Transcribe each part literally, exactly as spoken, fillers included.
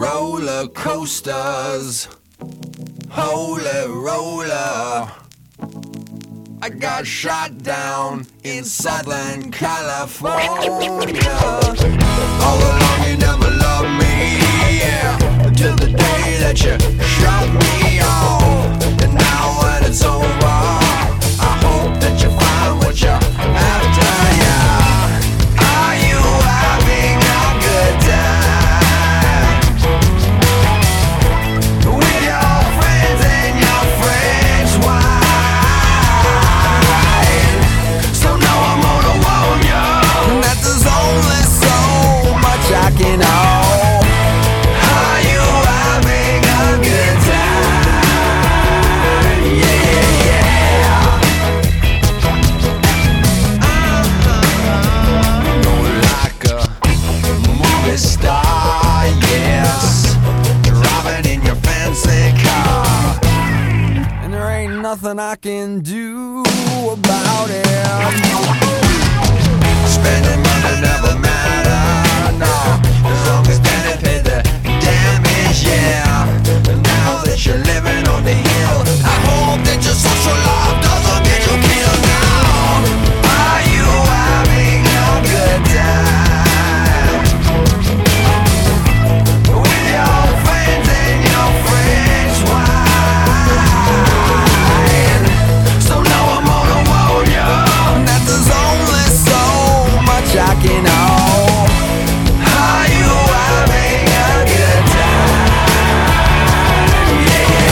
roller coasters, holy roller. I got shot down in Southern California. All along you never loved me, yeah, till the day that you shot me off. And now when it's over, I hope that you find what you're after, yeah. Are you having a good time with your friends and your friends' wives? So now I'm gonna warn you that there's only so much I can hold. Are you having a good time? Yeah, yeah. Uh-huh. Like a movie star, yes, driving in your fancy car, and there ain't nothing I can do about it. Spending money never matter, no, as long as Danny paid the damage, yeah. And now that you're living on the hill, I hope that your social life doesn't get you killed now. Are you having a good time with your friends and your friends' wives? So now I'm gonna warn you that there's only so much I can hold. Are you having a good time? Yeah,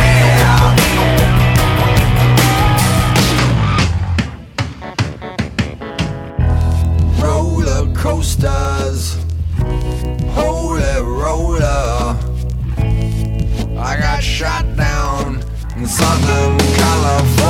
yeah. Roller coasters, holy roller. I got shot down in Southern California.